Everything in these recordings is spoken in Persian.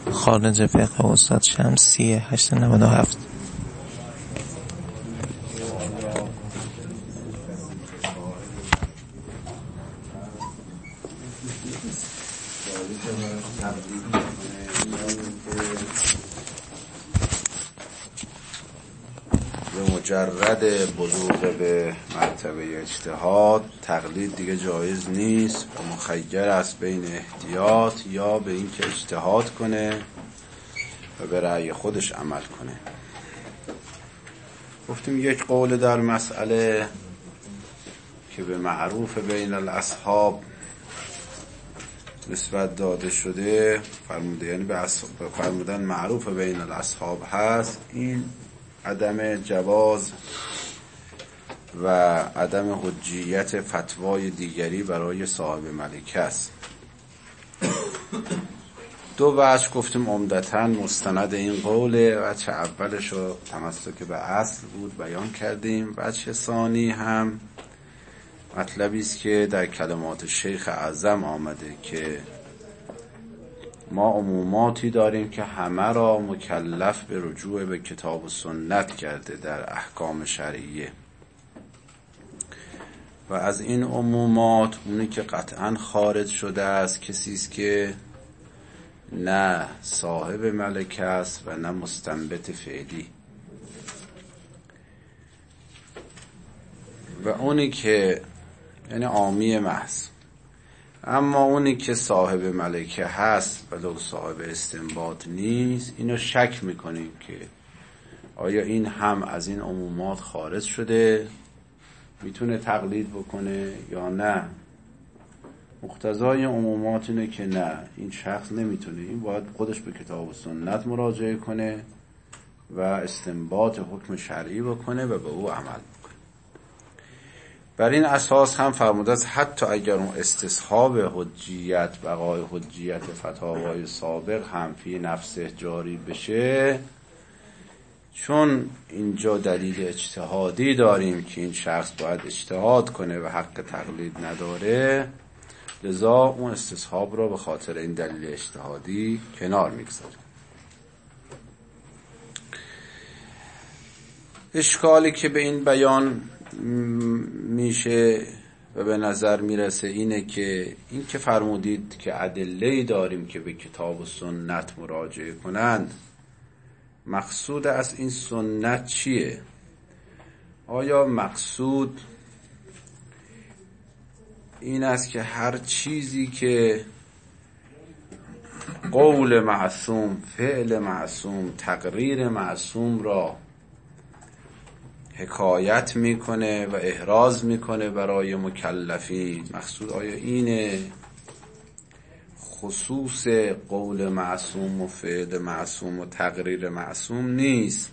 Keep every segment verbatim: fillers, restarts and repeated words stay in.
خارج فقه استاد شمسی هشت نود و هفت. به مجرد بلوغ به مرتبه اجتهاد تقلید دیگه جایز نیست و مخیر است بین احتیاط یا به این که اجتهاد کنه و به رأی خودش عمل کنه. گفتیم یک قول در مسئله که به معروف بین الاصحاب نسبت داده شده فرموده، یعنی به فرمودن معروف بین الاصحاب هست، این عدم جواز و عدم حجیت فتوای دیگری برای صاحب ملکه است. دو وجه گفتیم عمدتاً مستند این قوله. وجه اولش رو تمسک به اصل بود بیان کردیم. وجه ثانی هم مطلبی است که در کلمات شیخ اعظم آمده که ما عموماتی داریم که همه را مکلف به رجوع به کتاب و سنت کرده در احکام شرعیه، و از این عمومات اونی که قطعاً خارج شده است کسی است که نه صاحب ملکه است و نه مستنبت فعلی، و اونی که یعنی عامی محض. اما اونی که صاحب ملکه هست ولو صاحب استنباط نیست، اینو شک میکنیم که آیا این هم از این عمومات خارج شده، میتونه تقلید بکنه یا نه. مقتضای عمومات اینه که نه، این شخص نمیتونه، این باید خودش به کتاب و سنت مراجعه کنه و استنباط حکم شرعی بکنه و به او عمل بکنه. بر این اساس هم فرموده است حتی اگر اون استصحاب حجیت بقای حجیت فتاوای سابق هم فی نفسه جاری بشه، چون اینجا دلیل اجتهادی داریم که این شخص باید اجتهاد کنه و حق تقلید نداره، لذا اون استصحاب را به خاطر این دلیل اجتهادی کنار میگذاریم. اشکالی که به این بیان میشه و به نظر میرسه اینه که این که فرمودید که ادله‌ای داریم که به کتاب و سنت مراجعه کنند، مقصود از این سنت چیه؟ آیا مقصود این است که هر چیزی که قول معصوم، فعل معصوم، تقریر معصوم را حکایت میکنه و احراز میکنه برای مکلفین، مقصود آیا اینه؟ خصوص قول معصوم و فعل معصوم و تقریر معصوم نیست.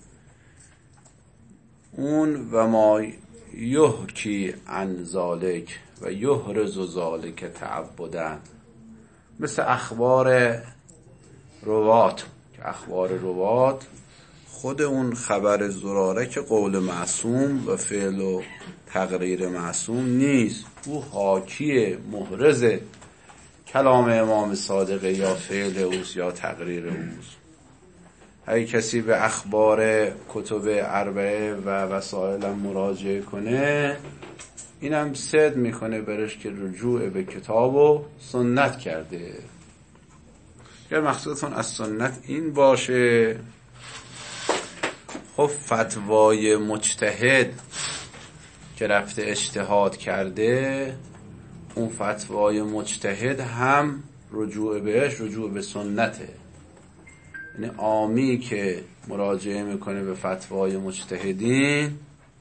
اون و ما یحکی عن ذالک و یحرز ذالک تعبدن، مثل اخبار روات که اخبار روات خود اون خبر زراره که قول معصوم و فعل و تقریر معصوم نیست، او حاکی محرز کلام امام صادقه یا فعل اوست یا تقریر اوست. هر کسی به اخبار کتب اربعه و وسائل مراجعه کنه، اینم صدق میکنه برش که رجوع به کتاب و سنت کرده. اگر مقصودتون از سنت این باشه، خب فتوای مجتهد که رفته اجتهاد کرده، اون فتوای مجتهد هم رجوع بهش رجوع به سنته. یعنی عامی که مراجعه میکنه به فتوای مجتهدین،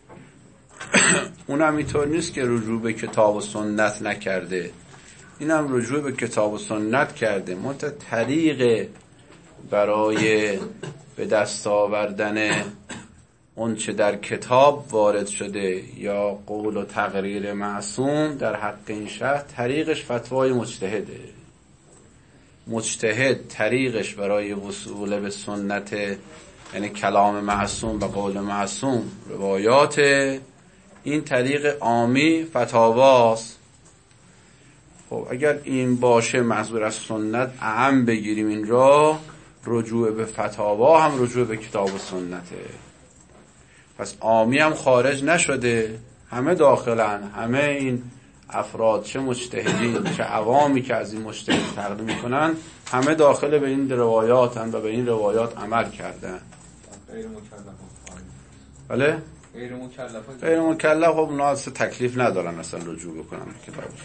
اونم اینطور نیست که رجوع به کتاب و سنت نکرده، اینم رجوع به کتاب و سنت کرده، منتها طریق برای به دست آوردن اون چه در کتاب وارد شده یا قول و تقریر معصوم در حق این شخص، طریقش فتوای مجتهده. مجتهد طریقش برای وصول به سنت، یعنی کلام معصوم و قول معصوم، روایات، این طریق عامی فتاواست. خب اگر این باشه منظور از سنت اعم بگیریم این را، رجوع به فتاوا هم رجوع به کتاب و سنته. پس عامی هم خارج نشده، همه داخلن، همه این افراد چه مجتهدین چه عوامی که از این مجتهد تقلید میکنن همه داخل به این روایاتن و به این روایات عمل کردن. غیر مکلف بله؟ غیر مکلف غیر مکلف خب اونا اصلا تکلیف ندارن اصلا رجوع بکنن کتابش.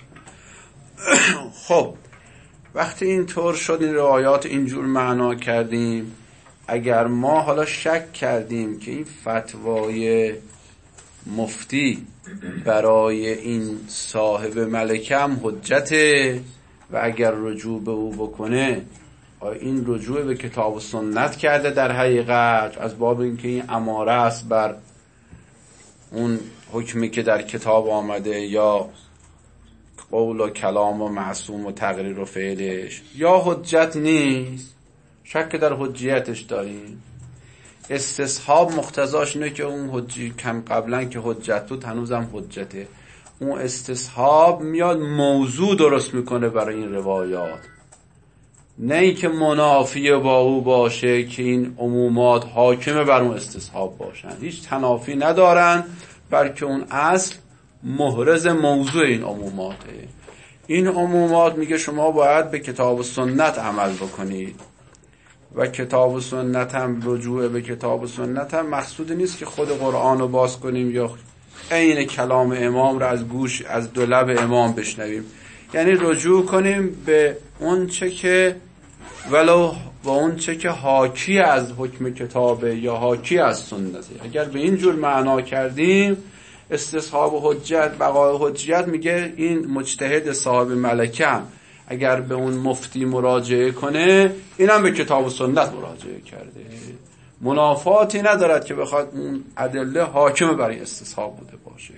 خب وقتی این طور شد این روایات اینجور معنا کردیم، اگر ما حالا شک کردیم که این فتوای مفتی برای این صاحب ملکه هم حجته و اگر رجوع به او بکنه این رجوع به کتاب و سنت کرده در حقیقت، از باب اینکه این اماره است بر اون حکمی که در کتاب آمده یا قول و کلام و معصوم و تقریر و فعلش، یا حجت نیست، شک در حجیتش داریم. استصحاب مقتضاش اینه که اون حجی کم قبلا که حجت بود هنوزم حجته، اون استصحاب میاد موضوع درست میکنه برای این روایات، نه این که منافی با او باشه که این عمومات حاکمه بر اون استصحاب باشن، هیچ تنافی ندارن، بلکه اون اصل محرز موضوع این عموماته. این عمومات میگه شما باید به کتاب و سنت عمل بکنید و کتاب و سنت هم رجوع به کتاب و سنت هم مقصود نیست که خود قرآن رو باز کنیم یا عین کلام امام رو از گوش از دو لب امام بشنویم، یعنی رجوع کنیم به اون چه که ولو با اون چه که حاکی از حکم کتابه یا حاکی از سنته. اگر به این جور معنا کردیم استصحاب و حجت بقای حجت میگه این مجتهد صاحب ملکه هم اگر به اون مفتی مراجعه کنه اینم به کتاب و سنت مراجعه کرده، منافاتی ندارد که بخواد اون ادله حاکم برای استصحاب بوده باشه.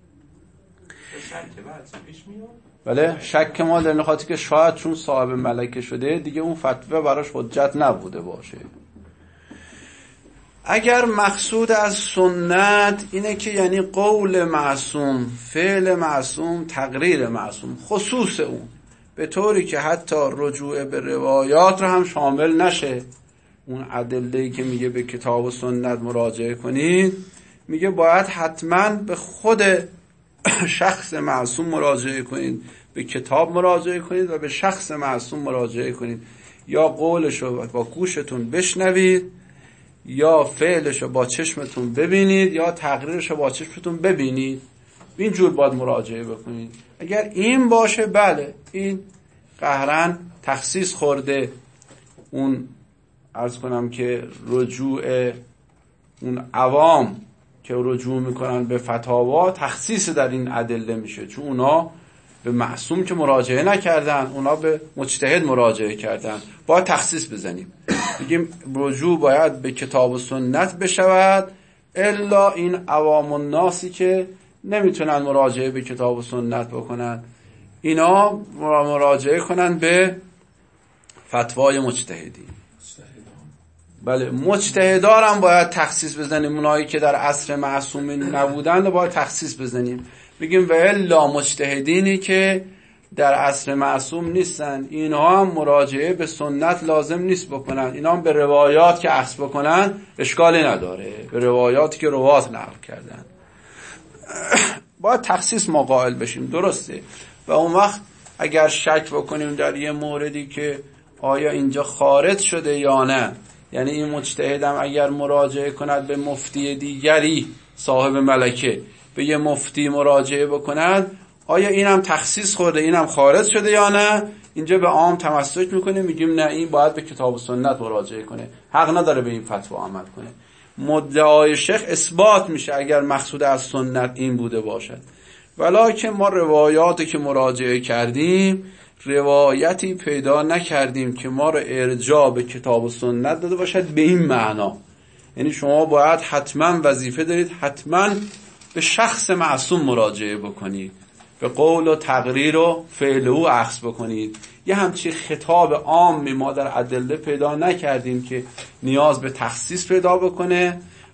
بله شک ما در نخاطی که شاید چون صاحب ملکه شده دیگه اون فتوه براش حجت نبوده باشه. اگر مقصود از سنت اینه که یعنی قول معصوم، فعل معصوم، تقریر معصوم، خصوص اون به طوری که حتی رجوع به روایات رو هم شامل نشه، اون ادله‌ای که میگه به کتاب و سنت مراجعه کنید میگه باید حتما به خود شخص معصوم مراجعه کنید، به کتاب مراجعه کنید و به شخص معصوم مراجعه کنید، یا قولشو با گوشتون بشنوید یا فعلشو با چشمتون ببینید یا تقریرشو با چشمتون ببینید، این جور باید مراجعه بکنید. اگر این باشه بله این قهرن تخصیص خورده، اون عرض کنم که رجوع اون عوام که رجوع میکنن به فتاوا تخصیص در این ادله میشه، چون اونا به معصوم که مراجعه نکردن، اونا به مجتهد مراجعه کردن، باید تخصیص بزنیم بگیم رجوع باید به کتاب و سنت بشود، الا این عوام الناسی که نمیتونن مراجعه به کتاب و سنت بکنن اینا مراجعه کنن به فتوای مجتهدی. بله مجتهدار هم باید تخصیص بزنیم، اونایی که در عصر معصومین نبودند باید تخصیص بزنیم بگیم و الا مجتهدینی که در عصر معصوم نیستن اینها هم مراجعه به سنت لازم نیست بکنن، اینا هم به روایات که اخذ بکنن اشکالی نداره، به روایاتی که روات نقل کردن باید تخصیص ما قائل بشیم. درسته و اون وقت اگر شک بکنیم در یه موردی که آیا اینجا خارج شده یا نه، یعنی این مجتهدم اگر مراجعه کند به مفتی دیگری صاحب ملکه به یه مفتی مراجعه بکند آیا اینم تخصیص خورده اینم خارج شده یا نه، اینجا به عام تمسک میکنه میگیم نه این باید به کتاب و سنت مراجعه کنه، حق نداره به این فتوا عمل کنه. مدعای شیخ اثبات میشه اگر مقصود از سنت این بوده باشد، ولکن ما روایاتی که مراجعه کردیم روایتی پیدا نکردیم که ما رو ارجاع به کتاب و سنت داده باشد به این معنا، یعنی شما باید حتما وظیفه دارید حتما به شخص معصوم مراجعه بکنید، به قول و تقریر و فعل او اخذ بکنید. یه همچین خطاب عامی ما در ادله پیدا نکردیم که نیاز به تخصیص پیدا بکنه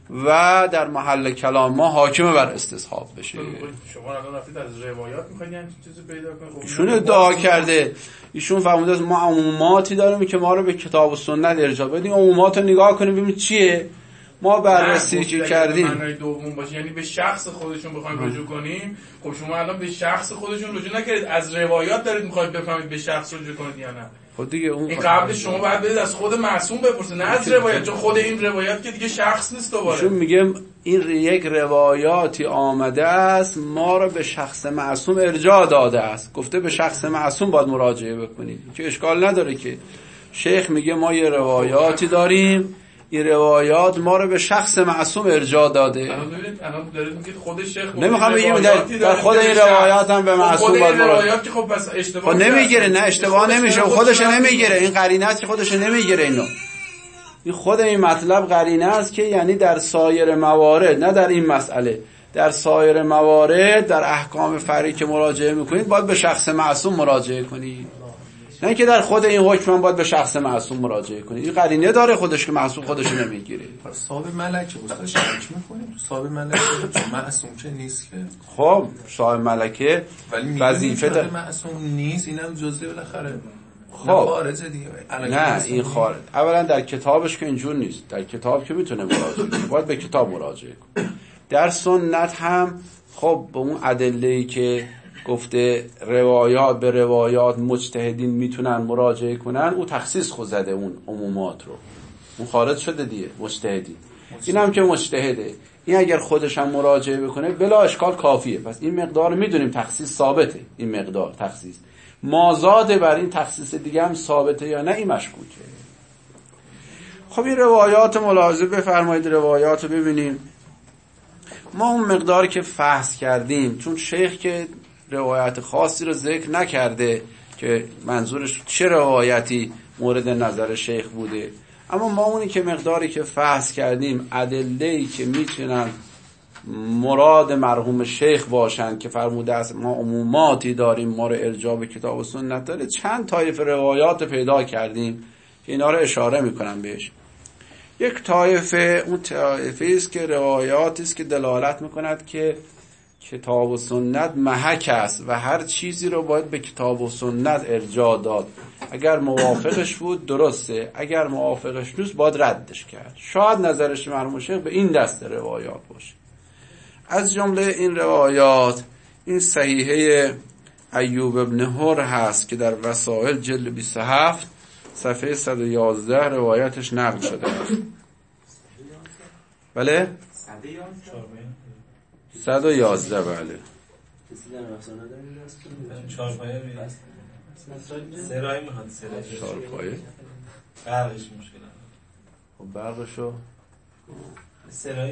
و در محل کلام ما حاکم بر استصحاب بشه. شما الان رفتید از روایات میخواید یعنی چیزی پیدا کنید؟ ایشون ادعا کرده، ایشون فرموده است ما عموماتی داریم که ما رو به کتاب و سنت ارجاع بدیم، عمومات رو نگاه کنیم ببینیم چیه. ما بررسی که کردیم معنای دوم باشه یعنی به شخص خودشون بخوایم رجوع کنیم. خب شما الان به شخص خودشون رجوع نکردید، از روایات دارید میخواید بفهمید به شخص رجوع کنید یا نه. خب دیگه اون این قبل شما باید برید از خود معصوم بپرسید نه از روایت، چون خود این روایت که دیگه شخص نیست دوباره. چون میگه این یک روایاتی آمده است ما رو به شخص معصوم ارجاع داده است، گفته به شخص معصوم باید مراجعه بکنید که اشکال نداره که شیخ میگه ما یه روایاتی داریم، این روایات ما رو به شخص معصوم ارجاع داده. الان ببینید الان دارید میگید خود شیخ نمیخوام بگیم در خود این روایات هم به معصوم باید روایات که خب پس اشتباه خب نمیگیره، نه اشتباه نمیشه، خودش نمیگیره، این قرینه است که خودش نمیگیره. اینو این خود این مطلب قرینه است که یعنی در سایر موارد، نه در این مسئله، در سایر موارد در احکام فرعی که مراجعه میکنید باید به شخص معصوم مراجعه کنید، نه که در خود این حکم باید به شخص معصوم مراجعه کنید. این قرینه داره خودش که معصوم خودش نمیگیره. صاحب ملکه استاد شک میکنیم صاحب ملکه معصوم که نیست که. خب صاحب ملکه وظیفه داره، معصوم نیست، اینم جزء بالاخره خب خارج دیگه. نه این خارج، اولا در کتابش که اینجور نیست، در کتاب که میتونه مراجعه کنه باید به کتاب مراجعه کنه. در سنت هم خب به اون ادله‌ای که گفته روایات به روایات مجتهدین میتونن مراجعه کنن، او تخصیص خود زده اون عمومات رو، اون خارج شده دیگه مجتهدی. این هم که مجتهده، این اگر خودش هم مراجعه بکنه بلا اشکال کافیه. پس این مقدار میدونیم تخصیص ثابته، این مقدار تخصیص مازاده بر این تخصیص دیگه هم ثابته یا نه این مشکوکه. خب این روایات ملاحظه بفرمایید، روایات رو ببینیم. ما اون مقداری که فحص کردیم، چون شیخ که روایت خاصی رو ذکر نکرده که منظورش چه روایتی مورد نظر شیخ بوده، اما ما اونی که مقداری که فحص کردیم، ادله‌ای که میتونن مراد مرحوم شیخ باشن که فرموده است ما عموماتی داریم ما رو ارجاع به کتاب و سنت داره، چند طایفه روایات پیدا کردیم که اینا رو اشاره میکنم بهش. یک طایفه اون طایفه است که روایاتی است که دلالت میکند که کتاب و سنت محک است و هر چیزی رو باید به کتاب و سنت ارجاع داد، اگر موافقش بود درسته، اگر موافقش نیست باید ردش کرد. شاید نظرش مرحوم شیخ به این دست روایات باشه. از جمله این روایات این صحیحه ایوب ابن هر هست که در وسائل جلد بیست و هفت صفحه صد و یازده روایتش نقل شده است. بله؟ صد و یازده بله. چهار پایه سرای میخواد، سرای چهار پایه برقش مشکل خب برقشو سرای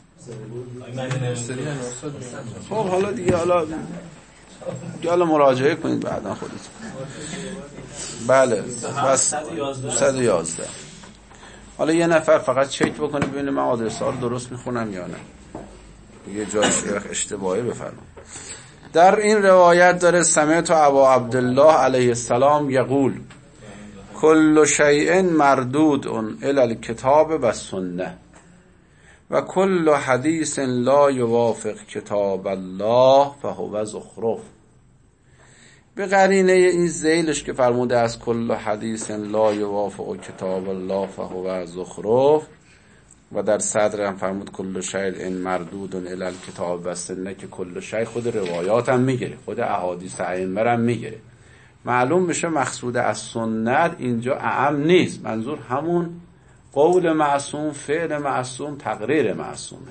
خب حالا دیگه حالا دیگه حالا مراجعه کنید بعدا خودتون. بله بس صد و یازده. حالا یه نفر فقط چک بکنه ببینه من آدرس ها رو درست میخونم یا نه، یه جای اشتباهی بفرمایید. در این روایت داره سمعت ابا عبدالله علیه السلام یقول کل شیء مردود الی الکتاب و سنه و کل حدیث لا یوافق کتاب الله فهو زخرف. به قرینه این ذیلش که فرموده از کل حدیث لا یوافق کتاب الله فهو زخرف، و در صدر هم فرمود کل شیء مردود الی الکتاب و سنه که کل شیء خود روایات هم میگیره، خود احادیث ائمه هم میگیره. معلوم میشه مقصود از سنت اینجا اعم نیست، منظور همون قول معصوم، فعل معصوم، تقریر معصومه.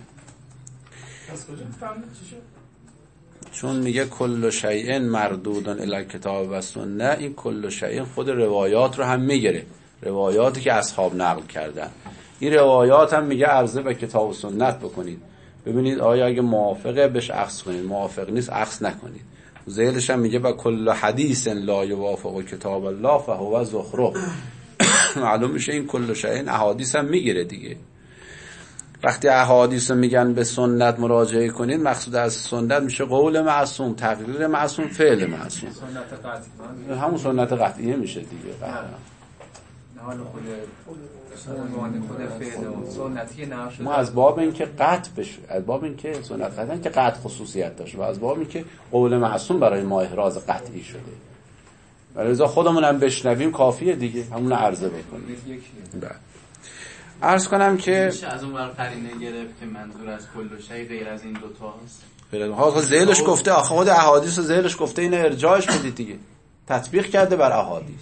چون میگه کل شیء مردود الی الکتاب و سنه، این کل شیء خود روایات رو هم میگیره، روایاتی که اصحاب نقل کردن. این روایات هم میگه عرضه به کتاب و سنت بکنید، ببینید آیا اگه موافقه بهش اخذ کنید، موافق نیست اخذ نکنید. ذیلش هم میگه با کل حدیث لا یوافق کتاب الله فهو زخرف. معلوم میشه این کل شیء احادیث هم میگیره دیگه. وقتی احادیث رو میگن به سنت مراجعه کنید، مقصود از سنت میشه قول معصوم، تقریر معصوم، فعل معصوم. سنت قطعی همون سنت قطعیه میشه دیگه. نه حال خود عنوان خود فعل و سنتی نقل شده. ما از باب این که قطع بشه، از باب این که سنت قطعا که قطع خصوصیت داشته و از باب این که قول معصوم برای ما احراز قطعی شده، ولی لذا خودمون هم بشنویم کافیه دیگه، همون عرضه بکنیم. بله. عرض کنم که میشه از اون ور قرینه گرفت که منظور از کل شی غیر از این دو تاست. ها ذیلش گفته، آخه خود احادیث ذیلش گفته، اینو ارجاعش بدید دیگه، تطبیق کرده بر احادیث.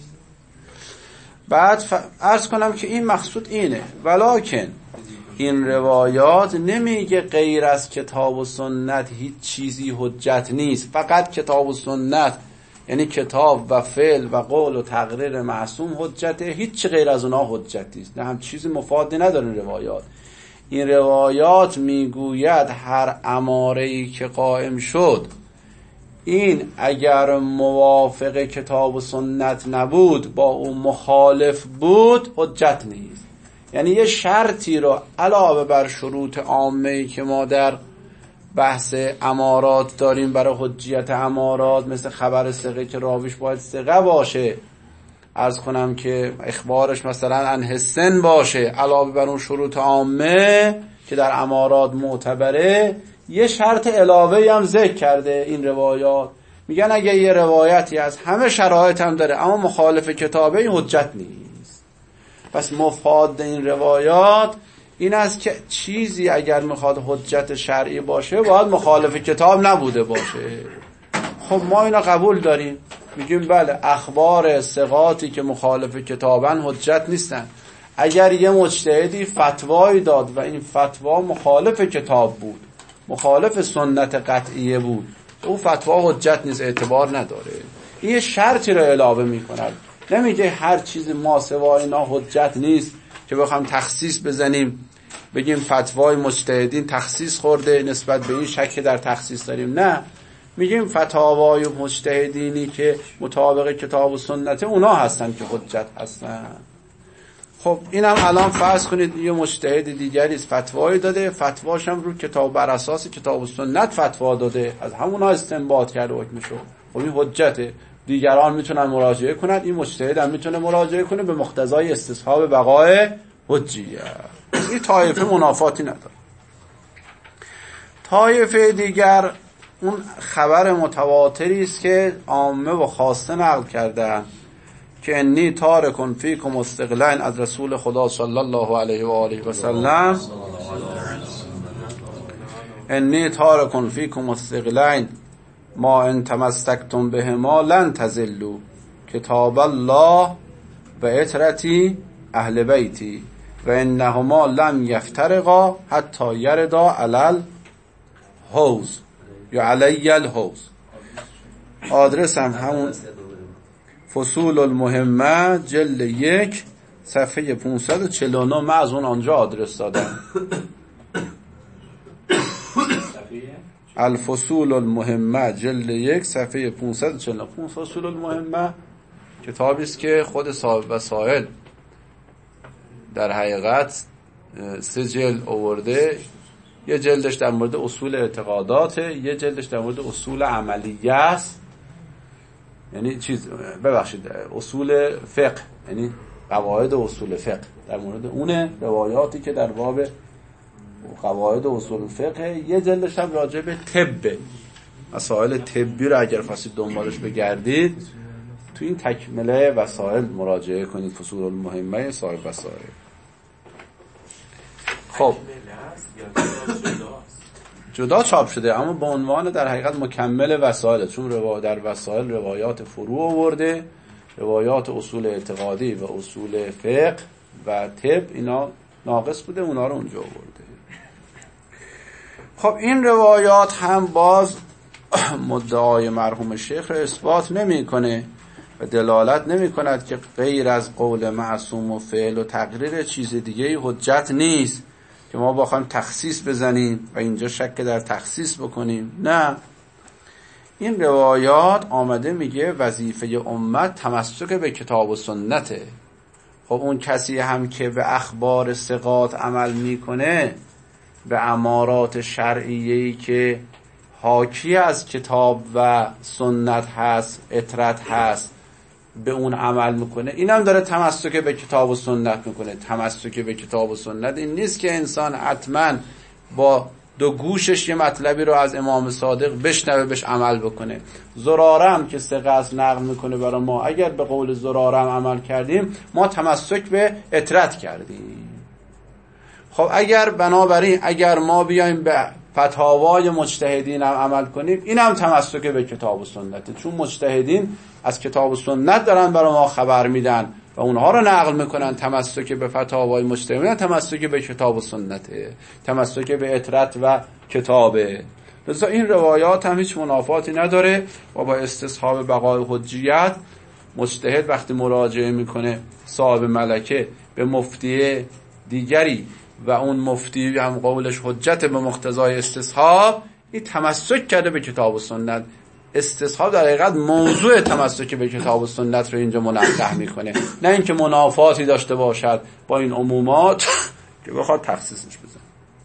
بعد ف... عرض کنم که این مقصود اینه، ولکن این روایات نمیگه غیر از کتاب و سنت هیچ چیزی حجت نیست، فقط کتاب و سنت یعنی کتاب و فعل و قول و تقریر معصوم حجته، هیچ غیر از اونها حجت نیست. نه، هم چیزی مفادی نداره روایات. این روایات میگوید هر اماره‌ای که قائم شد، این اگر موافق کتاب و سنت نبود، با اون مخالف بود، حجت نیست. یعنی یه شرطی رو علاوه بر شروط عامه‌ای که ما در بحث امارات داریم برای حجیت امارات، مثل خبر ثقه که راویش باید ثقه باشه، عرض کنم که اخبارش مثلا عن حسن باشه، علاوه بر اون شروط عامه که در امارات معتبره، یه شرط علاوه‌ای هم ذکر کرده این روایات. میگن اگه یه روایتی از همه شرایط هم داره اما مخالف کتابه، این حجت نیست. پس مفاد این روایات این است که چیزی اگر میخواد حجت شرعی باشه باید مخالف کتاب نبوده باشه. خب ما اینا قبول داریم، میگیم بله اخبار ثقاتی که مخالف کتابن حجت نیستن. اگر یه مجتهدی فتوایی داد و این فتوا مخالف کتاب بود، مخالف سنت قطعیه بود، او فتوا حجت نیست، اعتبار نداره. این یه شرطی رو علاوه میکنه، نمیگه هر چیز ما سوای اینا حجت نیست که بخوام تخصیص بزنیم بگیم فتوای مجتهدین تخصیص خورده نسبت به این شک در تخصیص داریم. نه، میگیم فتاوای مجتهدینی که مطابق کتاب و سنت اونا هستن که حجت هستن. خب اینم الان فرض کنید یه مجتهد دیگری فتوایی داده، فتواش هم رو کتاب بر اساس کتاب و سنت فتوا داده، از همونها استنباط کرده حکمشو. خب این حجته، دیگران میتونن مراجعه کنن، این مجتهد هم میتونه مراجعه کنه به مقتضای استصحاب بقای حجیه. این طایفه منافاتی نداره. طایفه دیگر اون خبر متواتری است که عامه و خاصه نقل کردن که انی تارکن فیکم استقلین از رسول خدا صلی الله علیه و آله و سلم، انی تارکن فیکم استقلین ما ان تمسکتم بهما لن تضلوا کتاب الله و عترتی اهل بیتی و انهما لم یفترقا حتی یردا علل حوض یا علی الحوض. آدرس هم همون فصول المهمه جلد یک صفحه پانصد و چهل و نه. من از اون آنجا آدرس دادم. الفصول المهمه جلد یک صفحه پانصد و چهل و نه. فصول المهمه کتابی است که خود صاحب وسائل در حقیقت سه جلد آورده. یه جلدش در مورد اصول اعتقادات، یه جلدش در مورد اصول عملیه است، یعنی چیز ببخشید اصول فقه، یعنی قواعد اصول فقه، در مورد اونه روایاتی که در باب قواعد اصول فقه. یه جلدش هم راجع به طب، مسائل طبی رو اگر خواستید دنبالش بگردید تو این تکمله وسائل مراجعه کنید، فصول المهمه صاحب وسائل. خب جدا چاپ شده اما به عنوان در حقیقت مکمل وسائل، چون روا در وسائل روایات فروع آورده، روایات اصول اعتقادی و اصول فقه و طب اینا ناقص بوده، اونا رو اونجا آورده. خب این روایات هم باز مدعای مرحوم شیخ رو اثبات نمی کنه و دلالت نمی کند که غیر از قول معصوم و فعل و تقریر چیز دیگه حجت نیست که ما بخوایم تخصیص بزنیم و اینجا شک در تخصیص بکنیم. نه، این روایات آمده میگه وظیفه امت تمسک به کتاب و سنته. خب اون کسی هم که به اخبار ثقات عمل میکنه، به امارات شرعیه‌ای که حاکی از کتاب و سنت هست، اطرت هست به اون عمل میکنه، اینم داره تمسک به کتاب و سنت میکنه. تمسک به کتاب و سنت این نیست که انسان حتما با دو گوشش یه مطلبی رو از امام صادق بشنوه بهش عمل بکنه. زراره هم که سه قصد نقل میکنه برای ما، اگر به قول زراره هم عمل کردیم ما تمسک به اطرت کردیم. خب اگر بنابراین اگر ما بیایم به فتاوای مجتهدین هم عمل کنیم، این هم تمسک به کتاب و سنته، چون مجتهدین از کتاب و سنت دارن برای ما خبر میدن و اونها رو نقل میکنن. تمسک به فتاوای مجتهدین تمسک به کتاب و سنته، تمسک به اطرت و کتابه. لذا این روایات هم هیچ منافاتی نداره و با استصحاب بقای حجیت مجتهد وقتی مراجعه میکنه صاحب ملکه به مفتی دیگری و اون مفتی هم قولش حجت به مقتضای استصحاب، این تمسک کرده به کتاب و سنت. استصحاب در حقیقت موضوع تمسک به کتاب و سنت رو اینجا منقح میکنه، نه اینکه منافاتی داشته باشد با این عمومات که بخواد تخصیصش بزن.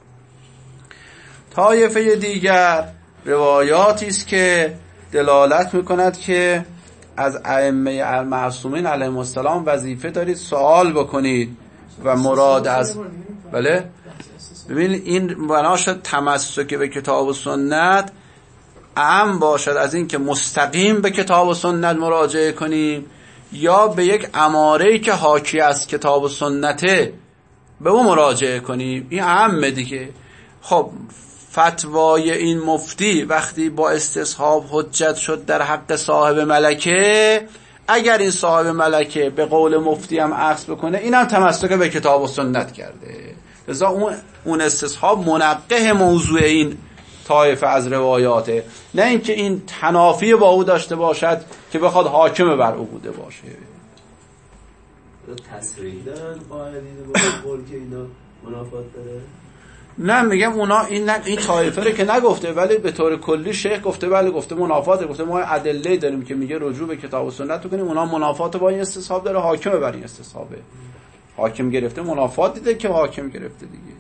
طایفه دیگر روایاتی است که دلالت میکند که از ائمه معصومین علیهم السلام وظیفه دارید سوال بکنید و مراد از بله ببینید این بنا شد تمسک به کتاب و سنت اهم باشد از این که مستقیم به کتاب و سنت مراجعه کنیم یا به یک اماره‌ای که حاکی از کتاب و سنته به اون مراجعه کنیم. این اهمه دیگه. خب فتوای این مفتی وقتی با استصحاب حجت شد در حق صاحب ملکه، اگر این صاحب ملکه به قول مفتی هم عکس بکنه، اینم تمسک به کتاب و سنت کرده. لذا اون اون استصحاب منقح موضوع این طایفه از روایاته، نه اینکه این تنافی با او داشته باشد که بخواد حاکم بر او بوده باشه. تصریح دارن قاعدین با قول که اینا منافات داره؟ نه میگم اونا این نه این طایفه رو که نگفته، ولی به طور کلی شیخ گفته بله گفته منافات، گفته ما ادله داریم که میگه رجوع به کتاب و سنت کنیم، اونا منافات با این استصحاب داره، حاکم بر این استصحابه. حاکم گرفته منافات دیده که حاکم گرفته دیگه.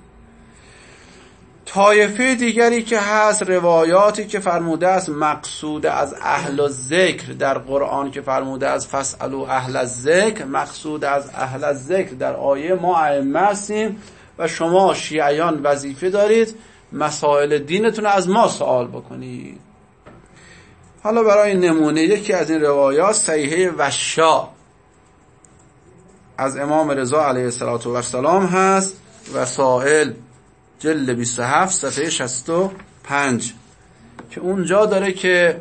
طایفه دیگری که هست روایاتی که فرموده است مقصود از اهل الذکر در قرآن که فرموده است فاسألوا اهل الذکر، مقصود از اهل الذکر در آیه ما ائمه هستیم و شما شیعیان وظیفه دارید مسائل دینتون از ما سوال بکنید. حالا برای نمونه یکی از این روایات صحیحه وشا از امام رضا علیه السلام هست، وسائل جلد بیست و هفت صفحه شصت و پنج، که اونجا داره که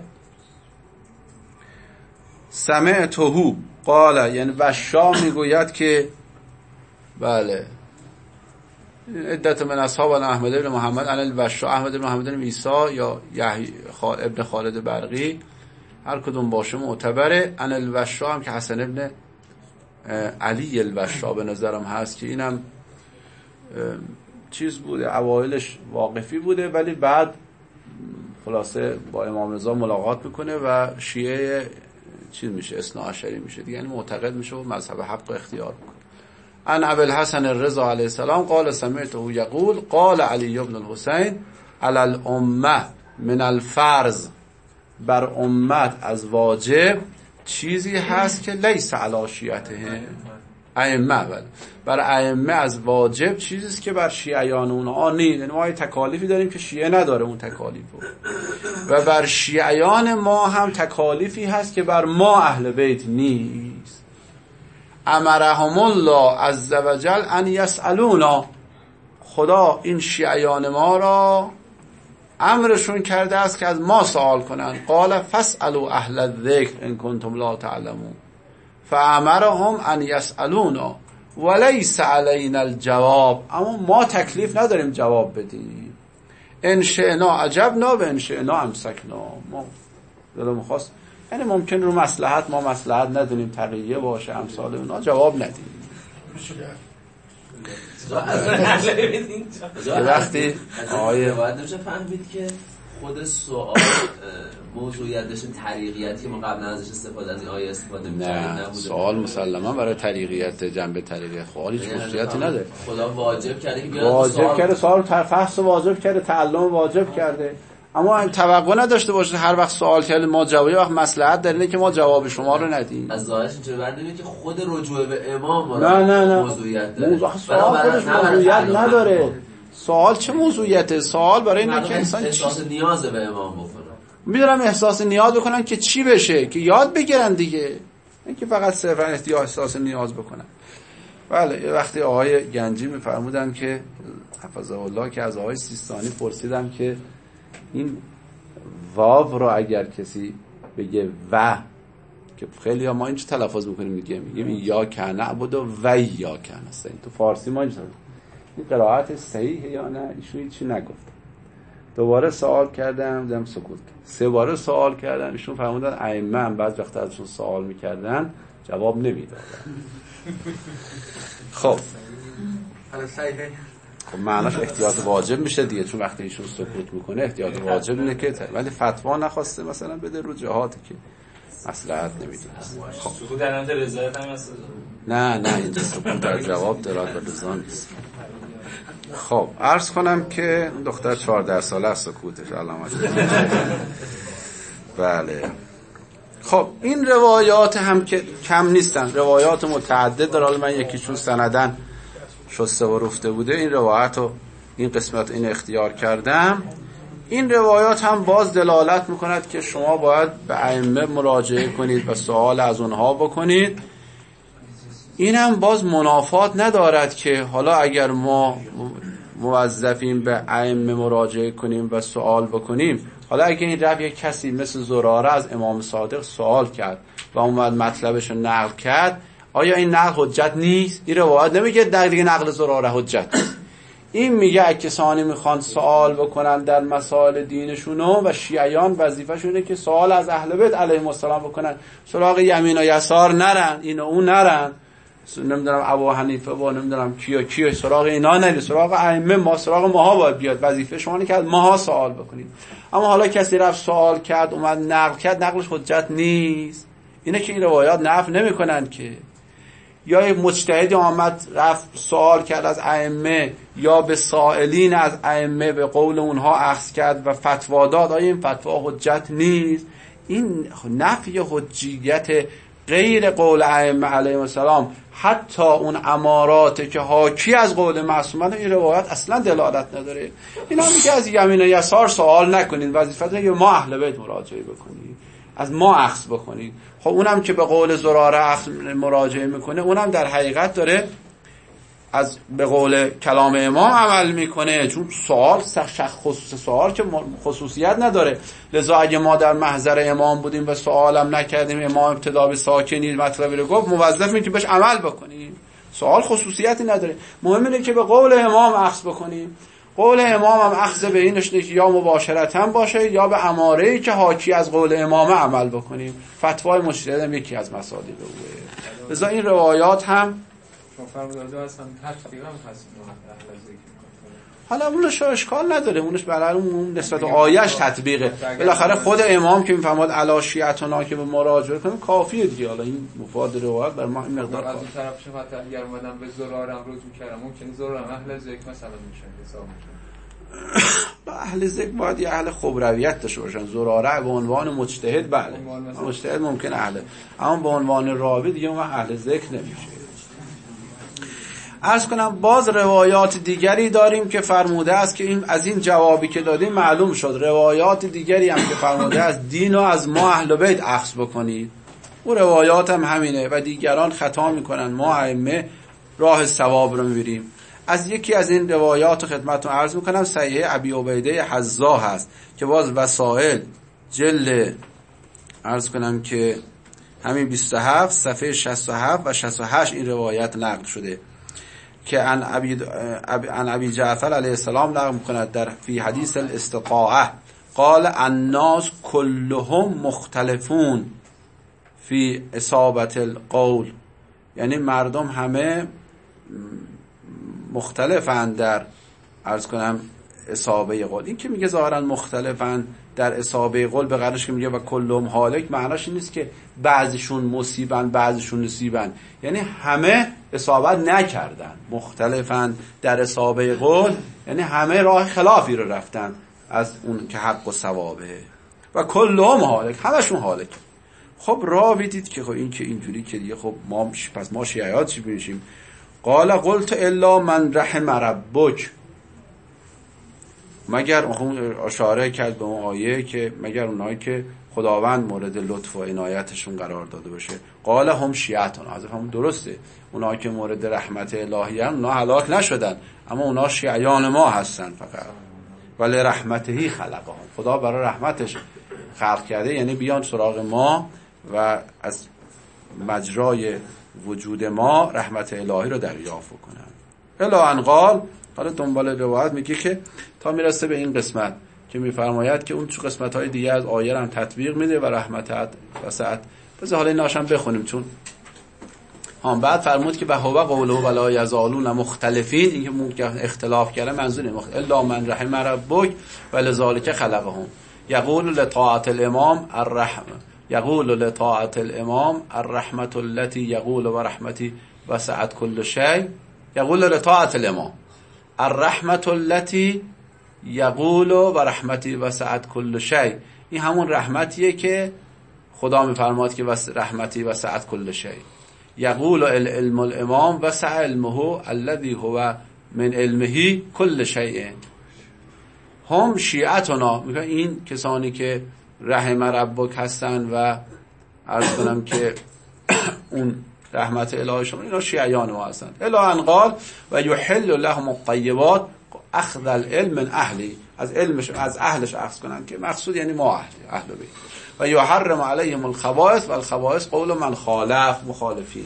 سمعتهو قال، یعنی وشا میگوید که بله عدت من اصحاب احمد بن محمد عن الوشا، احمد بن محمد بن عیسی یا یحیی ابن خالد برقی هر کدوم باشه معتبره. عن الوشا هم که حسن ابن علی الوشا به نظرم هست که اینم چیز بوده، اوایلش واقفی بوده ولی بعد خلاصه با امام رضا ملاقات میکنه و شیعه چیز میشه، اثنا عشری میشه دیگه، یعنی معتقد میشه و مذهب حق و اختیار میکنه. عن ابی الحسن الرضا علیه السلام قال سمعته یقول قال علی بن الحسین علی الامه من الفرض، بر امت از واجب چیزی هست که لیس علی شیعته ائمه، بل بر ائمه از واجب چیزی است که بر شیعیان اونها نیست. یعنی ما تکالیفی داریم که شیعه نداره اون تکالیفو، و بر شیعیان ما هم تکالیفی هست که بر ما اهل بیت نیست. امرهم الله عز وجل ان یسالونا، خدا این شیعیان ما را امرشون کرده است که از ما سوال کنن. قال فاسالوا اهل الذکر ان کنتم لا تعلمون، فامرهم ان یسالونا ولیس علینا الجواب، اما ما تکلیف نداریم جواب بدیم. ان شئنا عجبنا و ان شئنا امسکنا، ما دلمون خواست، یعنی ممکن رو مصلحت ما مصلحت ندونیم تقیه باشه امثال اونا جواب ندیم. وقتی آیه باید نمیشه فهمید که خود سوال موضوعیت داشته طریقیتی ما قبل ازش استفاده از این آیه استفاده نه، سوال مسلما برای طریقیت جنبه طریقیه خواهی هیچ خصوصیتی نداره. خدا واجب کرده که واجب کرده سوال فحص واجب کرده، تعلم واجب کرده، اما توقع نداشته باشید هر وقت سوال کردید ما جواب، وقت مصلحت داره که ما جواب شما رو ندیم. از ظاهرش اینجوری برمیاد که خود رجوع به امام نه نه نه موضوعیت داره. موضوع سوال خودش موضوعیت نداره. سوال چه موضوعیته؟ سوال برای اینه که انسان احساس نیاز به امام بکنه. میدونم احساس نیاز بکنن که چی بشه، که یاد بگیرن دیگه، نه که فقط صرفا احساس نیاز بکنن. بله وقتی آقای گنجی میفرمودن که حفظه الله که از آقای سیستانی پرسیدم که این واو رو اگر کسی بگه و، که خیلی ها ما اینجا تلفظ میکنیم دیگه، میگیم یا کن نعبد و یا کن نستعین، تو فارسی ما اینجا این قرائت صحیحه یا نه؟ ایشون هیچی نگفت. دوباره سوال کردم دیدم سکوت. سه بار سوال کردم ایشون فرمودن ائمه هم بعض وقت ازشون سوال میکردن جواب نمیدادن. خب خب معناش احتیاط واجب میشه دیگه، چون وقتی ایشون سکوت میکنه احتیاط واجب اینه که ولی فتوا نخواسته مثلا بده رو جهاتی که مصلحت نمیدونه. خب سکوت در نظر رضایت هم هست؟ نه نه اینجا سکوت در جواب درات و رضا نیست. خب عرض کنم که دختر چهارده ساله است سکوتش علامت. بله خب این روایات هم که کم نیستن، روایات متعدد داره. من یکیشون سندن شسته و رفته بوده، این روایت رو این قسمت این اختیار کردم. این روایات هم باز دلالت میکند که شما باید به ائمه مراجعه کنید و سوال از اونها بکنید. این هم باز منافات ندارد که حالا اگر ما موظفیم به ائمه مراجعه کنیم و سوال بکنیم، حالا اگه این رب یک کسی مثل زراره از امام صادق سوال کرد و اومد مطلبش رو نقل کرد، آیا این نقل حجت نیست؟ این روایت نمیگه در دیگه نقل زراره حجت نیست. این میگه اگه کسانی میخوان سوال بکنن در مسائل دینشونو و شیعیان وظیفه‌شونه که سوال از اهل بیت علیهم السلام بکنن، سراغ یمین و یسار نرن، این و اون نرن، نمیدونم ابو حنیفه با نمیدونم کیو کیو سراغ اینا نری، سراغ ائمه ما سراغ ماها باید بیاد. وظیفه شما اینه که از ماها سوال بکنید. اما حالا کسی رفت سوال کرد اومد نقل کرد، نقلش حجت نیست. اینه که این روایات نفی نمی‌کنن که یا یک مجتهدی آمد رفت سوال کرد از ائمه یا به سائلین از ائمه به قول اونها اخذ کرد و فتوا داد، آیا این فتوا حجت نیست؟ این نفی حجیت غیر قول ائمه علیهم السلام، حتی اون امارات که حاکی از قول معصومن، این روایت اصلا دلالت نداره. اینا میگه از یمین و یسار سوال نکنید، وظیفتونه که ما اهل بیت مراجعه بکنید، از ما اخذ بکنید. خب اونم که به قول زراره اخذ مراجعه میکنه، اونم در حقیقت داره از به قول کلام امام عمل میکنه، چون سوال شخص خصوص سوال که خصوصیت نداره. لذا اگه ما در محضر امام بودیم و سوالم نکردیم، امام ابتدا به ساکنی مطلبی رو گفت، موظفیم که بهش عمل بکنیم. سوال خصوصیتی نداره، مهم اینه که به قول امام اخذ بکنیم. قول امام هم اخذ به اینش نیست یا مباشرتا باشه یا به اماره‌ای که حاکی از قول امام عمل بکنیم. فتوای مجتهد هم یکی از مصادیق اوه. لذا این روایات هم فرمودنده هستن تطبیق هم هست اهل ذکر. حالا اونش اشکال نداره، اونش برای اون نسبت آیش تطبیقه. بالاخره خود امام که میفهمد علی شیعتنا که به مراجعه کنیم کافیه دیگه. حالا این مفاد روایت بر ما این مقدار از اون طرف شما حتی اگر اومدم به زرارم رجوع کردم، ممکنه زرارم اهل ذکر مثلا میشن حساب میشن. اهل ذکر باید یه اهل خبرویت داشته باشن. زراره به عنوان مجتهد بله مجتهد ممکن اهل، اما به عنوان راوی دیگه اون اهل ذکر نمیشه. عرض کنم باز روایات دیگری داریم که فرموده است که این از این جوابی که دادیم معلوم شد روایات دیگری هم که فرموده است دین رو از ما اهل بیت اخذ بکنید. اون روایات هم همینه و دیگران خطا میکنن، ما ائمه راه صواب رو میبریم. از یکی از این روایات خدمتتون عرض میکنم، صحیح ابی عبیده حذا هست که باز وسائل جلد عرض کنم که همین بیست و هفت صفحه شصت و هفت و شصت و هشت این روایت نقل شده که عن ابی عن ابی جعفر علیه السلام نقل می‌کند در فی حدیث الاستقاءه قال الناس كلهم مختلفون فی اصابت القول، یعنی مردم همه مختلفن در عرض کنم اصابه قول. این که میگه ظاهرا مختلفن در اصابه قول به قدرش که میگه و کلهم هالک، معناش این نیست که بعضیشون مصیبن بعضیشون نصیبن، یعنی همه اصابت نکردن. مختلفن در اصابه قول یعنی همه راه خلافی رو رفتن. از اون که حق و ثوابه و کلهم هالک، همشون هالک. خب راوی دید که خب این که اینجوری که دیگه خب ما پس ما شیعیات چی بشیم؟ قال قلت الا من رحم ربک، مگر اشاره کرد به اون آیه که مگر اونایی که خداوند مورد لطف و عنایتشون قرار داده باشه. قال هم شیعتون، از همون درسته، اونایی که مورد رحمت الهی ان اونا هلاک نشدن، اما اونا شیعیان ما هستن فقط. ولی رحمتهی خلقهم، خدا برای رحمتش خلق کرده، یعنی بیان سراغ ما و از مجرای وجود ما رحمت الهی رو دریافت کنن. الا ان قال، حالا دنبال روایت میگه که تا میرسه به این قسمت که میفرماید که اون چه قسمت‌های دیگه از آیه هم تطبیق میده و رحمت وسعت. بذار حالا اینا هم بخونیم چون هم بعد فرمود که بهوا قوله ولا یزالون مختلفین، این که اختلاف کرده منظور مختلف الا من رحم ربک ولذالک خلقهم. یقول لطاعت الامام الرحمه، یقول لطاعت الامام الرحمه التي یقول و رحمتی وسعت كل شيء. یقول لطاعت الامام الرحمه التي یقول و رحمتی وسعت كل شيء، این همون رحمتیه که خدا میفرماد که رحمتی وسعت كل شيء. یقول العلم الامام وسع علمه الذي هو من علمه كل شيء. هم شیعتنا، میگن این کسانی که رحم ربک هستن و عرض کنم که اون رحمت الهی شما، اینا شیعیان ما هستن. الا ان قال و یحل لهم الطیبات اخذ العلم من اهلی، از علمش از اهلش اخذ کنن، که مقصود یعنی ما اهل اهل بیت. و یحرم علیهم الخبائث و الخبائث قول من خالف مخالفین.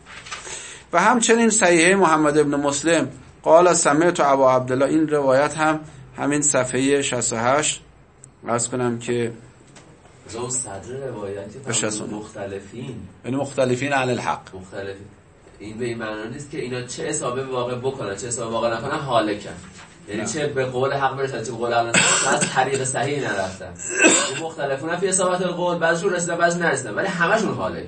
و همچنین صحیح محمد ابن مسلم قال سمعت ابا عبدالله، این روایت هم همین صفحه شصت و هشت عرض کنم که زو صدر روایتی مختلفین، یعنی مختلفین عن الحق، مختلفین. این به این معنی نیست که اینا چه حسابه واقع بکنن چه حسابه واقع نکنن حالکن، یعنی نه. چه به قول حق برسن چه به قول حق نرسن، از طریق صحیح نرفتن. این مختلفون فی اصابت القول، بعضشون رسیدن بعضی نرسیدن، ولی همشون حالکن.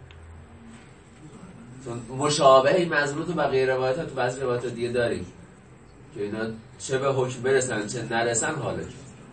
چون مشابه این مضمون تو بقیه روایت‌ها تو بعضی روایت‌ها دیگه داریم که اینا چه به حکم برسن چه نرسن حالکن.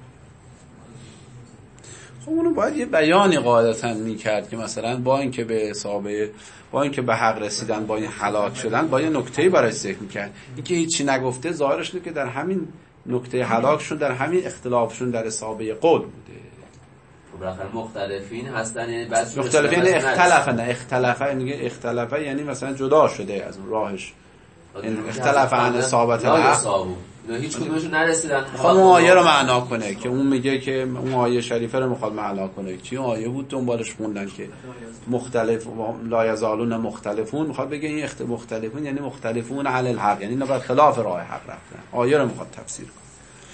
خب اونو باید یه بیانی قاعدتاً میکرد که مثلا با اینکه به اصابه با اینکه به حق رسیدن با این هلاک شدن با یه نکته‌ای برای ذکر میکرد. اینکه هیچی نگفته ظاهرش اینه که در همین نکته هلاکشون در همین اختلافشون در اصابه قول بوده. خب بالاخره مختلفین هستن، یعنی بعضی مختلفین اختلافن نه اختلافه میگه اختلافه یعنی مثلا جدا شده از اون راهش، این اختلاف عن اصابت الحق، نه هیچ کدومشون نرسیدن. خب اون آیه رو معنا کنه که اون میگه که اون آیه شریفه رو میخواد معنا کنه. چی آیه بود دنبالش خوندن که مختلف لا یزالون مختلفون، میخواد بگه این اخت مختلفون یعنی مختلفون علی الحق، یعنی اینا بر خلاف راه حق رفتن. آیه رو میخواد تفسیر کنه.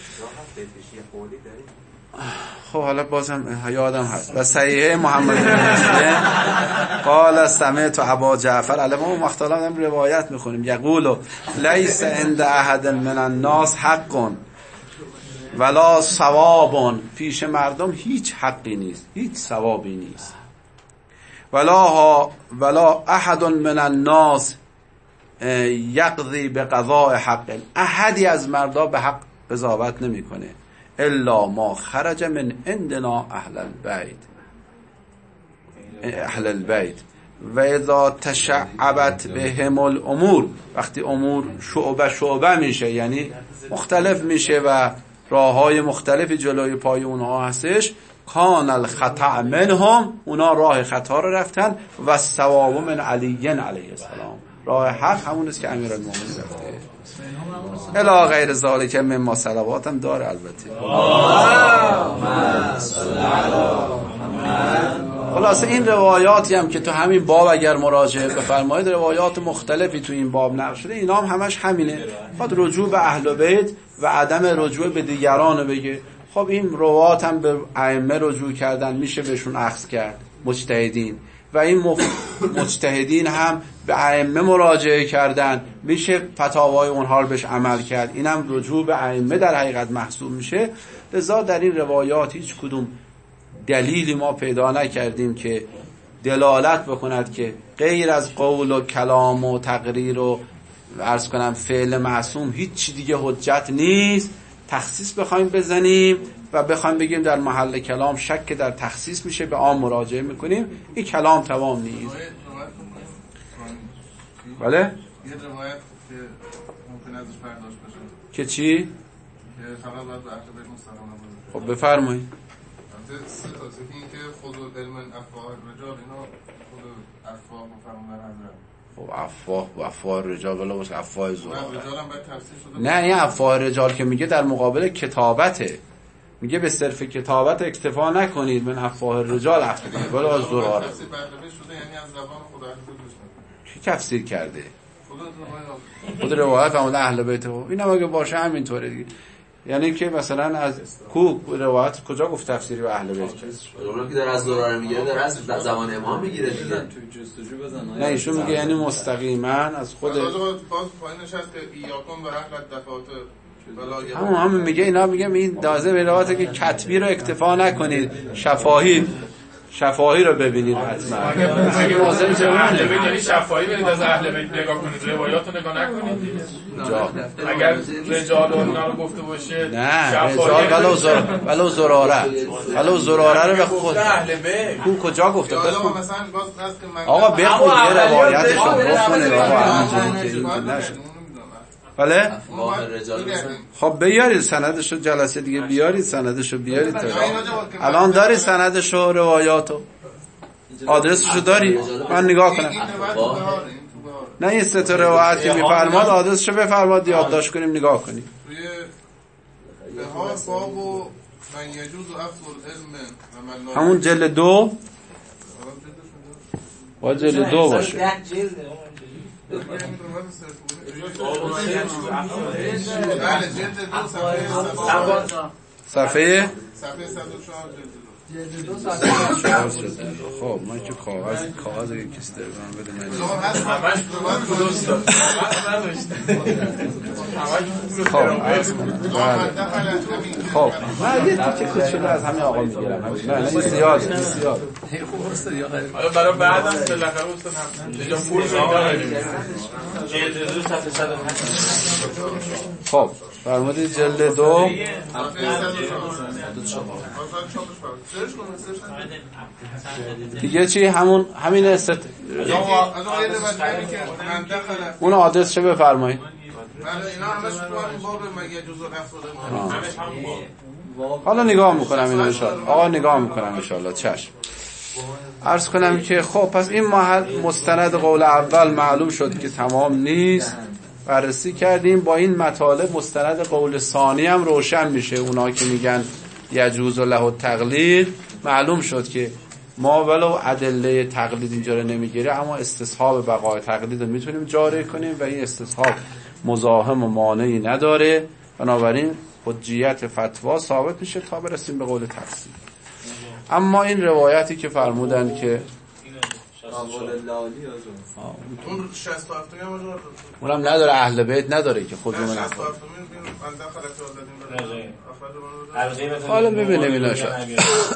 خب حالا بازم یادم هست و صحیح محمد بن مسلم قال سمعت ابا جعفر، الان ما مختلفم روایت میخونیم، یقول لیس عند احد من الناس حق ولا ثواب، پیش مردم هیچ حقی نیست هیچ ثوابی نیست. ولا ولا احد من الناس یقضی بقضاء حق، احدی از مردا به حق قضاوت نمیکنه الا ما خرج من عندنا اهل البيت اهل البيت و اذا تشعبت بهم الامور، وقتی امور شعبه شعبه میشه یعنی مختلف میشه و راههای مختلفی جلوی پای اونها هستش، کان الخطا منهم، اونا راه خطا رو رفتن، و الصواب من علی علیه السلام، راه حق همون است که امیرالمومنین رفته. الی غیر ذالک مما صلوات هم داره البته. خلاصه این روایاتی هم که تو همین باب اگر مراجعه بفرمایید، روایات مختلفی تو این باب نقل شده، اینا هم همش همینه، خود رجوع به اهل بیت و عدم رجوع به دیگران بگه. خب این روایات هم به ائمه رجوع کردن، میشه بهشون اخذ کرد، مجتهدین، و این مجتهدین هم به ائمه مراجعه کردن، میشه فتاوای اونها رو بهش عمل کرد، اینم رجوع به ائمه در حقیقت محسوب میشه. لذا در این روایات هیچ کدوم دلیلی ما پیدا نکردیم که دلالت بکند که غیر از قول و کلام و تقریر و عرض کنم فعل معصوم هیچ چی دیگه حجت نیست تخصیص بخوایم بزنیم و بخوایم بگیم در محل کلام شک که در تخصیص میشه به عام مراجعه میکنیم، این کلام تمام نیست. بله؟ یه روایت که ممکن ازش برداشت بشه که چی؟ که فقط باید به اهل بیت مستقیما باشه. خب بفرمایید. سه تا سه این که خود علم افواه الرجال اینا خود افواه مفهوم در خب افواه و افواه رجال ولا باشه افواه زور. رجال هم باید تفسیر شده. نه این افواه رجال که میگه در مقابل کتابته، میگه به صرف کتابت اکتفا نکنید، من افواه رجال اخذید ولا زرار. تفسیر برداشت شده یعنی از زبان خدا اهل بیت. کی تفسیر کرده؟ خود روایت آمده اهل بیت. این هم اگه باشه همینطوره دیگه. یعنی که مثلا از کو روایت کجا گفت تفسیری به اهل بیت؟ اون که در از زراره میگیره در از زمان امام میگیره دیگه. نه ایشون میگه یعنی مستقیما از خود باز پایینش هست که ایاکم و اهل دفاتر. همون همون میگه اینا میگم این دازه به روایته که کتبی رو اکتفا نکنید، شفاهی شفاهی رو ببینید حتما. اگه واضح میشه اهل بیت یعنی شفاهی برید از اهل بیت نگاه کنید، روایات رو نگاه نکنید دیگه. اگر رجال اونا رو گفته باشه نه رجال ولو زر ولو زراره ولو زراره رو به خود اهل بیت کو کجا گفته مثلا باز هست که من آقا بخون یه روایتش رو بخونید آقا همینجوری که این نشه. بله؟ خب بیارید سندشو، جلسه دیگه بیارید سندشو بیارید. الان داری سندشو روایاتو آدرسشو داری؟ من نگاه کنم. نه این سه تا روایت که میفرماد آدرسشو بفرماد یادداشت کنیم نگاه کنیم. همون جلد دو با جلد دو باشه. صفحه خب من که کاغذ کاغذ کسی داره من بده من همش درست داد خب عرض کنم. خب من یه تیکه کوچولو از همین آقا میگیرم. نه نه زیاد زیاد حالا برای بعدم بالاخره استاد هم اینجا پول خب فرمودید جلد دو دیگه چی همون همین است. اون آدرس چه بفرمایید. حالا نگاه میکنم این انشاءالله. آقا نگاه میکنم انشاءالله. چشم. عرض کنم که خب پس این محل مستند قول اول معلوم شد که تمام نیست، بررسی کردیم. با این مطالب مستند قول ثانی هم روشن میشه. اونا که میگن یجوز له التقلید معلوم شد که ما ولو ادله تقلید اینجا رو نمیگیره اما استصحاب بقای تقلید رو میتونیم جاری کنیم و این استصحاب مزاحم و مانعی نداره. بنابراین حجیت فتوا ثابت میشه تا برسیم به قول تفسیر. اما این روایتی که فرمودن که اون شصت و هفت هم اونم نداره اهل بیت نداره که خودمون نخواد. حالا ببینیم اینا شد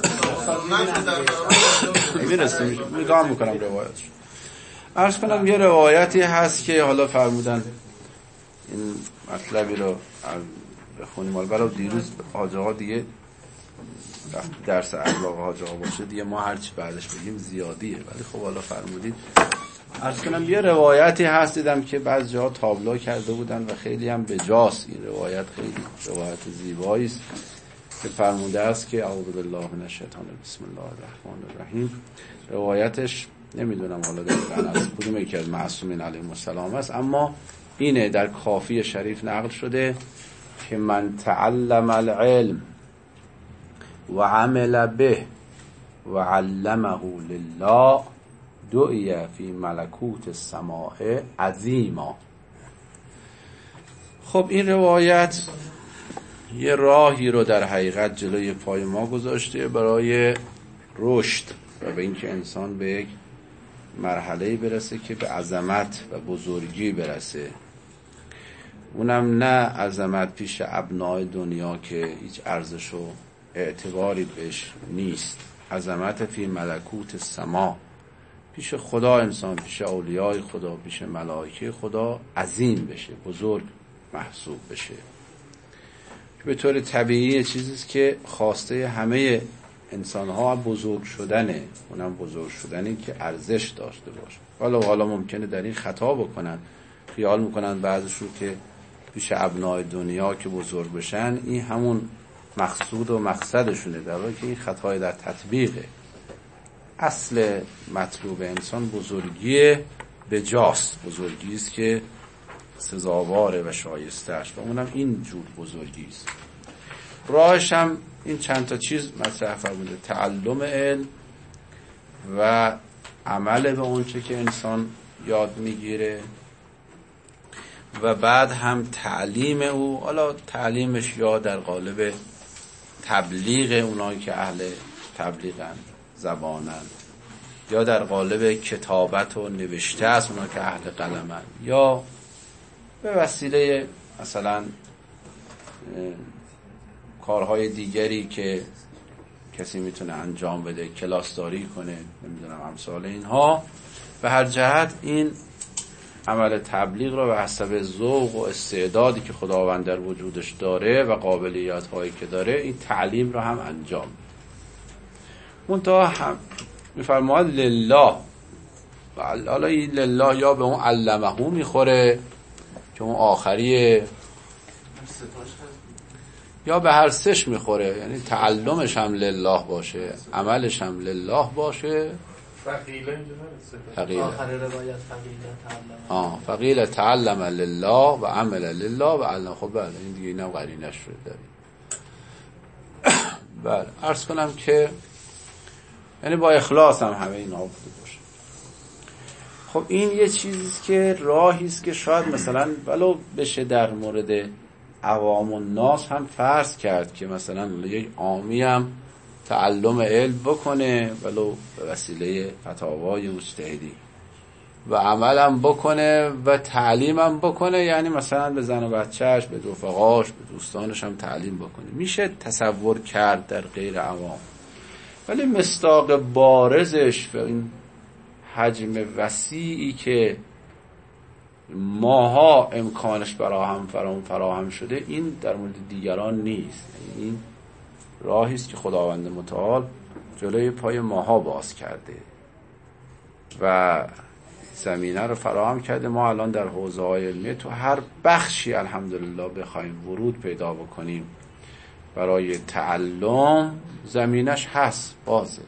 میرسیم نگاه میکنم روایتش. عرض کنم یه روایتی هست که حالا فرمودن این مطلبی رو بخونیم. حالا برای دیروز حاجه ها دیگه درس اخلاق حاجه ها باشه دیگه ما هرچی بعدش بگیم زیادیه، ولی خب حالا فرمودید. عرض کنم یه روایتی هست دیدم که بعضی جاها تابلو کرده بودن و خیلی هم بجاست. این روایت خیلی روایت زیبایی است که فرموده است که اعوذ بالله من الشیطان بسم الله الرحمن الرحیم. روایتش نمیدونم حالا دقیقاً از کدوم یکی از معصومین علیهم السلام است، اما اینه در کافی شریف نقل شده که من تعلم العلم و عمل به و علمه لله دعی فی ملکوت السماء عظیما. خب این روایت یه راهی رو در حقیقت جلوی پای ما گذاشته برای رشد و به اینکه انسان به یک مرحله‌ای برسه که به عظمت و بزرگی برسه. اونم نه عظمت پیش ابنای دنیا که هیچ ارزش و اعتباری بهش نیست، عظمت فی ملکوت السما، پیش خدا انسان، پیش اولیای خدا، پیش ملائکه خدا عظیم بشه، بزرگ محسوب بشه. به طور طبیعی چیزیست که خواسته همه انسان ها بزرگ شدنه، اونم بزرگ شدنی که ارزش داشته باشه. حالا حالا ممکنه در این خطا بکنن، خیال میکنن بعضشون که پیش ابنای دنیا که بزرگ بشن این همون مقصود و مقصدشونه، در حالی که این خطای در تطبیقه. اصل مطلوب انسان بزرگی بجاست، بزرگی است که سزاواره و شایسته‌اش، و اونم این جور بزرگی است. راهش هم این چند تا چیز مطرح فرموده: تعلم علم و عمل به اون چه که انسان یاد میگیره، و بعد هم تعلیم او. حالا تعلیمش یا در قالب تبلیغ اونایی که اهل تبلیغن، زبانن، یا در قالب کتابت و نوشته است اونایی که اهل قلمن، یا به وسیله مثلا کارهای دیگری که کسی میتونه انجام بده، کلاسداری کنه، نمیدونم امثال اینها. به هر جهت این عمل تبلیغ رو به حسب ذوق و استعدادی که خداوند در وجودش داره و قابلیت هایی که داره این تعلیم رو هم انجام میده. منتها هم میفرماید لله، حالا این لله یا به اون علمهو میخوره که اون آخریه، یا به هر سش میخوره، یعنی تعلمش هم لله باشه، عملش هم لله باشه. فقیله فقیله آخر روایت فقیله تعلم آه فقیله تعلم لله و عمل لله و علم. خب بله این دیگه اینم قرینش رو داریم. بله عرض کنم که یعنی با اخلاص هم همه اینا بوده باشه. خب این یه چیزیست که راهیست که شاید مثلا ولو بشه در مورد عوام الناس هم فرض کرد که مثلا یک عامی هم تعلم علم بکنه ولو به وسیله فتاوای مجتهدی، و عملم بکنه و تعلیمم بکنه، یعنی مثلا به زن و بچهش، به رفقاش، به دوستانش هم تعلیم بکنه. میشه تصور کرد در غیر عوام، ولی مصداق بارزش و این حجم وسیعی که ماها امکانش براهم فراهم فراهم شده این در مورد دیگران نیست. این راهی است که خداوند متعال جلوی پای ماها باز کرده و زمینه رو فراهم کرده. ما الان در حوزه‌های علمی تو هر بخشی الحمدلله بخوایم ورود پیدا بکنیم برای تعلم، زمینش هست، بازه.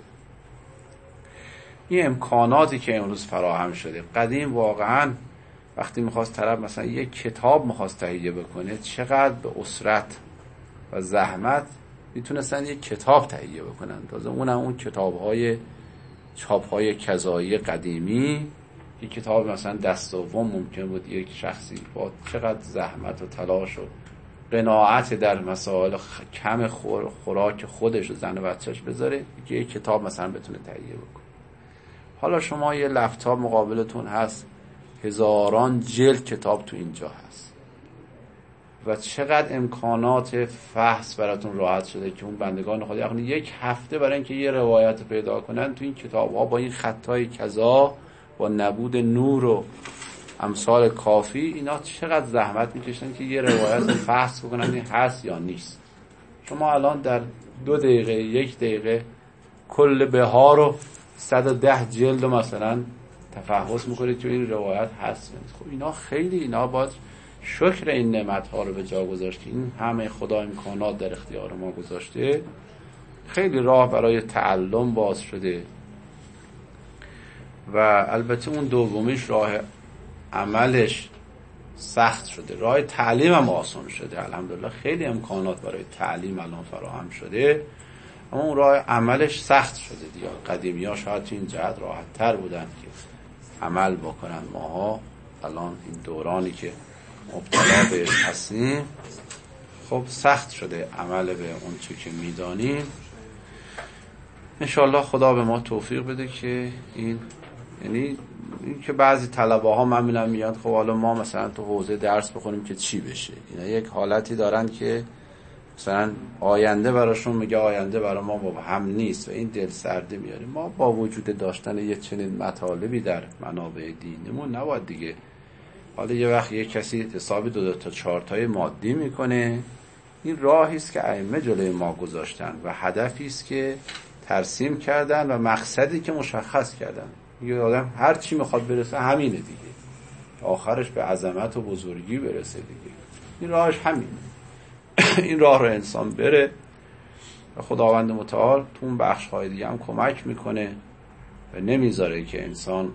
این امکاناتی که امروز فراهم شده، قدیم واقعاً وقتی میخواست طرف مثلا یک کتاب میخواست تهیه بکنه چقدر به اسرت و زحمت میتونستن یک کتاب تهیه بکنن، تازه اونم اون کتاب‌های چاپ‌های کذایی قدیمی. یک کتاب مثلا دست دوم ممکن بود یک شخصی با چقدر زحمت و تلاش و قناعت در مسائل کم خور خوراک خودش و زن و بچه‌اش بذاره که یک کتاب مثلا بتونه تهیه بکنه. حالا شما یه لپتاپ مقابلتون هست، هزاران جلد کتاب تو اینجا هست و چقدر امکانات فحص براتون راحت شده که اون بندگان خدا یعنی یک هفته برای اینکه یه روایت پیدا کنن تو این کتاب‌ها با این خطای کذا، با نبود نور و امثال کافی، اینا چقدر زحمت میکشن که یه روایت فحص بکنن این هست یا نیست. شما الان در دو دقیقه یک دقیقه کل بهار رو صد و ده جلد مثلا تفحص میکنید که این روایت هست. خب اینا خیلی اینا باید شکر این نعمت ها رو به جا گذاشت که این همه خدا امکانات در اختیار ما گذاشته. خیلی راه برای تعلم باز شده و البته اون دومیش راه عملش سخت شده. راه تعلیم هم آسان شده الحمدلله، خیلی امکانات برای تعلیم الان فراهم شده، اما اون راه عملش سخت شده دیگه. قدیمی ها شاید تو این جهت راحت تر بودن که عمل بکنن. ماها الان این دورانی که مبتلا بهش هستیم خب سخت شده عمل به اون چه که میدانیم. انشاءالله خدا به ما توفیق بده که این، یعنی این که بعضی طلبه ها من میبینم میاد خب حالا ما مثلا تو حوزه درس بخونیم که چی بشه. اینا یک حالتی دارن که مثلا آینده براشون میگه آینده برای ما مبهم نیست و این دل سردی میاره. ما با وجود داشتن یه چنین مطالبی در منابع دینمون نباید دیگه حالا یه وقت یه کسی حسابی دو, دو تا چارتای مادی میکنه این راهی است که ائمه جلوی ما گذاشتن و هدفی است که ترسیم کردن و مقصدی که مشخص کردن. یه آدم هر چی میخواد برسه همینه دیگه، آخرش به عظمت و بزرگی برسه دیگه. این راهش همینه. این راه رو انسان بره و خداوند متعال تو اون بخش‌های دیگه هم کمک میکنه و نمیذاره که انسان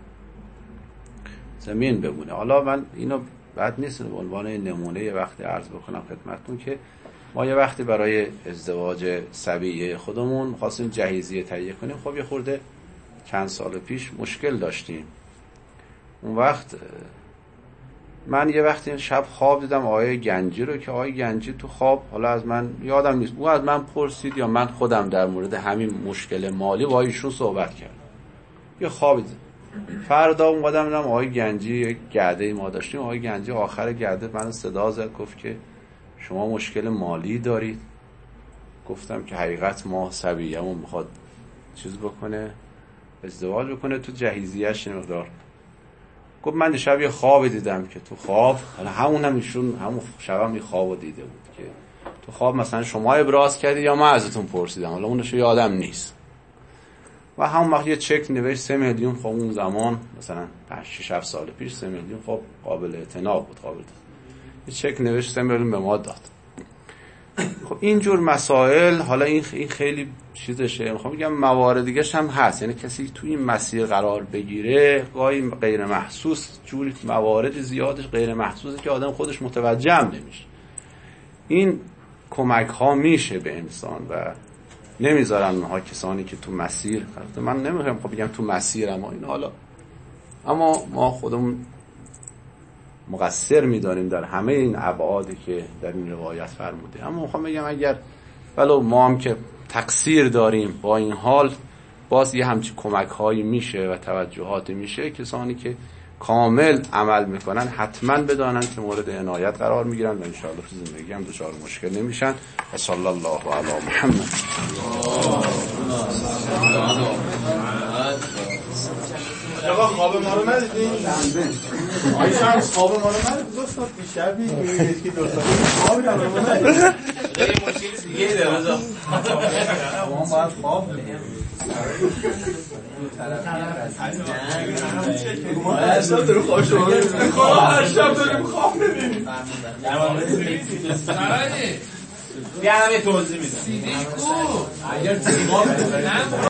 زمین بمونه. حالا من اینو بد نیست به عنوان نمونه یه وقتی عرض بکنم خدمتتون که ما یه وقتی برای ازدواج صبیه خودمون خواستیم جهیزیه تهیه کنیم. خب یه خورده چند سال پیش مشکل داشتیم. اون وقت من یه وقتی شب خواب دیدم آقای گنجی رو که آقای گنجی تو خواب، حالا از من یادم نیست او از من پرسید یا من خودم در مورد همین مشکل مالی با ایشون صحبت کردم. یه خواب دیدم. فردا اومدم دیدم آقای گنجی یک گرده ما داشتیم. آقای گنجی آخر گرده من صدا زد گفت که شما مشکل مالی دارید. گفتم که حقیقت ما صبیه‌مون میخواد چیز بکنه، ازدواج بکنه، تو جهیزیه‌اش مقدار. گفت من دیشب یه خواب دیدم که تو خواب، حالا همون هم ایشون همون شبم یه خواب دیده بود که تو خواب مثلا شما ابراز کردی یا من ازتون پرسیدم، حالا اونش یادم نیست. و همون وقت یه چک نوشت سه میلیون. خب اون زمان مثلا پنج شش هفت سال پیش سه میلیون خب قابل اعتنا بود، قابل داد. یه چک نوشت سه میلیون به ما داد. خب اینجور مسائل حالا این این خیلی چیزشه. میخوام بگم موارد دیگه‌ش هم هست، یعنی کسی تو این مسیر قرار بگیره گاهی غیر محسوس، جوری موارد زیادش غیر محسوسه که آدم خودش متوجه هم نمیشه. این کمک ها میشه به انسان و نمیذارن اونها کسانی که تو مسیر، من نمیخوام بگم تو مسیر، اما این حالا اما ما خودمون مقصر میدانیم در همه این ابعادی که در این روایت فرموده. اما میخوام بگم اگر ولو ما هم که تقصیر داریم، با این حال باز یه همچین کمک هایی میشه و توجهات میشه. کسانی که کامل عمل میکنن حتما بدانن که مورد عنایت قرار میگیرن و انشاءالله تو زندگی هم دچار مشکل نمیشن. و صلی الله علی محمد. آقا خواب ما رو ندیدین؟ آقای شمس خواب ما رو ندیدین؟ دوستان دیشبی که دوستان خوابی رو ما ندیدین؟ یه مشکل دیگه داره رضا. ما باید خواب بدیم. اشتاب داریم خواب شما رو ببینیم. اشتاب داریم خواب ببینیم. یه همه توضیح میدم.